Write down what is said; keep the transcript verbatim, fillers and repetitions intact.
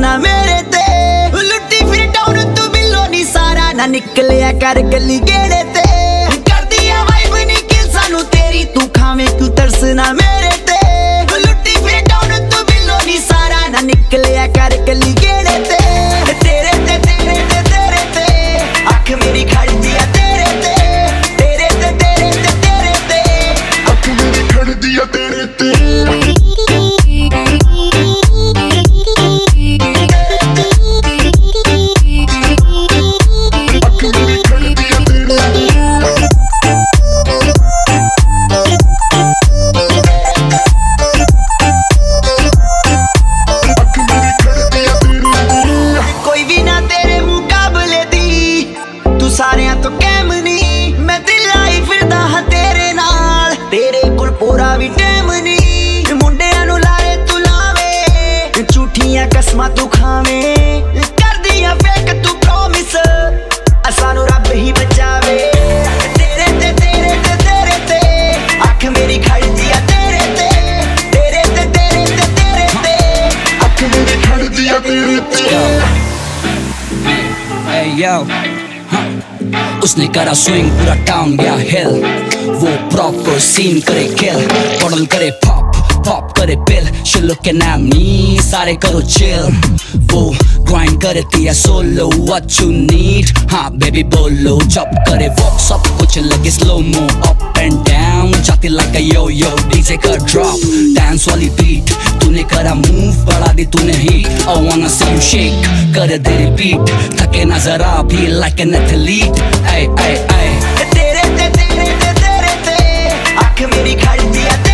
ना मेरे ते लुट्टी फिर टाउन तू बिलो नी सारा ना निकलिया कर गली गेड़े ते कर दिया वाइब नी किल सानू तेरी तू खावे क्यों तरस ना मेरे ते लुट्टी फिर टाउन तू बिलो नी सारा ना निकलिया कर गली गेड़े ते तेरे ते तेरे ते तेरे ते आँख मेरी खड़ दिया तेरे ते तेरे ते तेरे ते तेरे ते आँख मेरी खड़ दिया तेरे ते सारियां तो कैम नी मैं दिल आई फिरदा हां तेरे नाल तेरे कोल पूरा भी टैम नी मुंडियां नु लारे तू लावे झूठियां कसमां तू खावे कर दियां फेक तू प्रॉमिस असानू रब ही बचावे तेरे ते तेरे ते तेरे ते आँख मेरी खड़ दिया तेरे ते तेरे ते तेरे ते तेरे ते आँख मेरी खड़ दिया तेरे ते Hey yo उसने करा स्विंग पूरा टाउन गया हिल वो प्रॉपर सीन करे किल बॉटल करे पॉप पॉप करे pill she looking at me सारे करो chill वो grind करती है solo what you need हाँ baby बोलो जब करे walk सब कुछ लगे slow mo up and down जाती like a yo yo D J का drop dance वाली beat तूने करा move बढ़ा दी तूने heat I wanna see you shake कर दे repeat थके ना जरा भी like an athlete ay ay ay तेरे ते तेरे ते तेरे ते आँख मेरी खड़ दिया